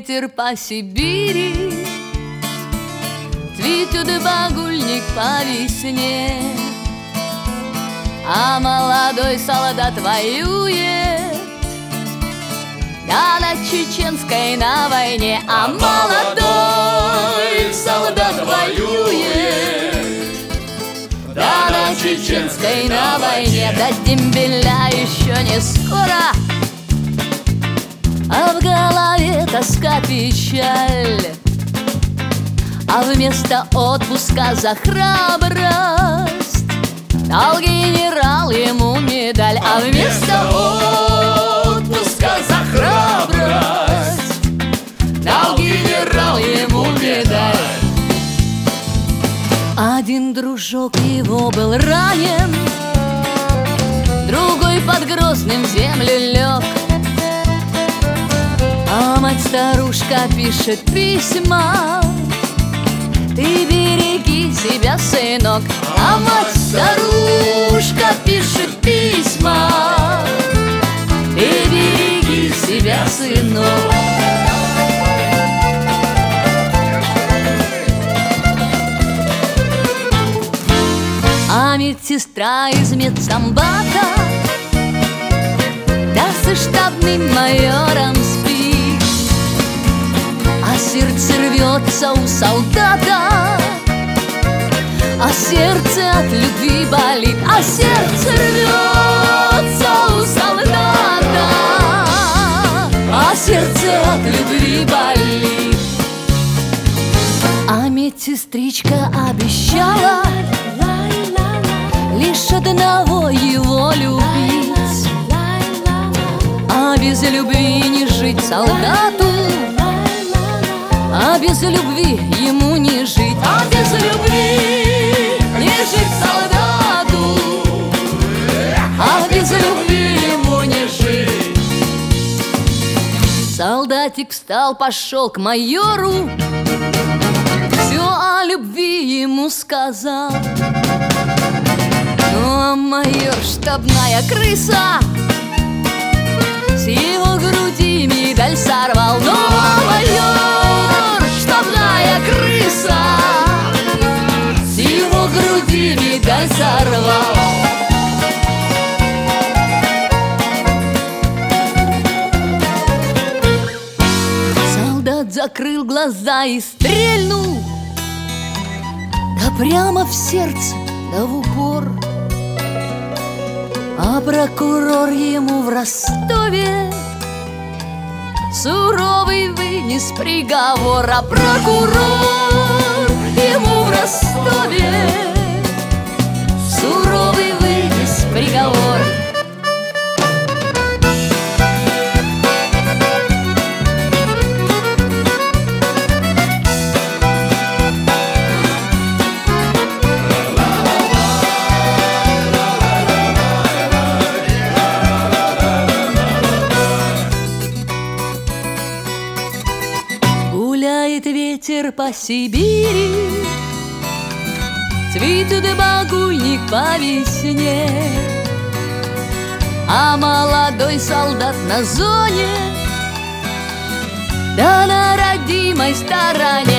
ветер по Сибири, цветет багульник по весне, а молодой солдат воюет, да на чеченской на войне, а молодой солдат воюет, да на чеченской на войне. До дембеля еще не скоро, а в голове тоска, печаль, а вместо отпуска за храбрость дал генерал ему медаль. А вместо отпуска за храбрость дал генерал ему медаль. Один дружок его был ранен, другой под Грозным в землю лег, а мать-старушка пишет письма: ты береги себя, сынок. А мать-старушка пишет письма: ты береги себя, сынок. А медсестра из медсамбата да со штабным майором спит, а сердце рвется у солдата, а сердце от любви болит, а сердце рвется у солдата, а сердце от любви болит. А медсестричка обещала лишь одного его любить, а без любви не жить солдату, а без любви ему не жить, а без любви не жить солдату, а без любви ему не жить. Солдатик встал, пошел к майору, все о любви ему сказал. Ну а майор, штабная крыса, с его груди медаль сорвал. Ну а майор, штабная крыса, с его груди медаль сорвал. Солдат закрыл глаза и стрельнул, да прямо в сердце, да в упор. А прокурор ему в Ростове суровый вынес приговор. А прокурор ему в Ростове суровый вынес приговор. Гуляет ветер по Сибири, цветет багульник по весне, а молодой солдат на зоне, да на родимой стороне.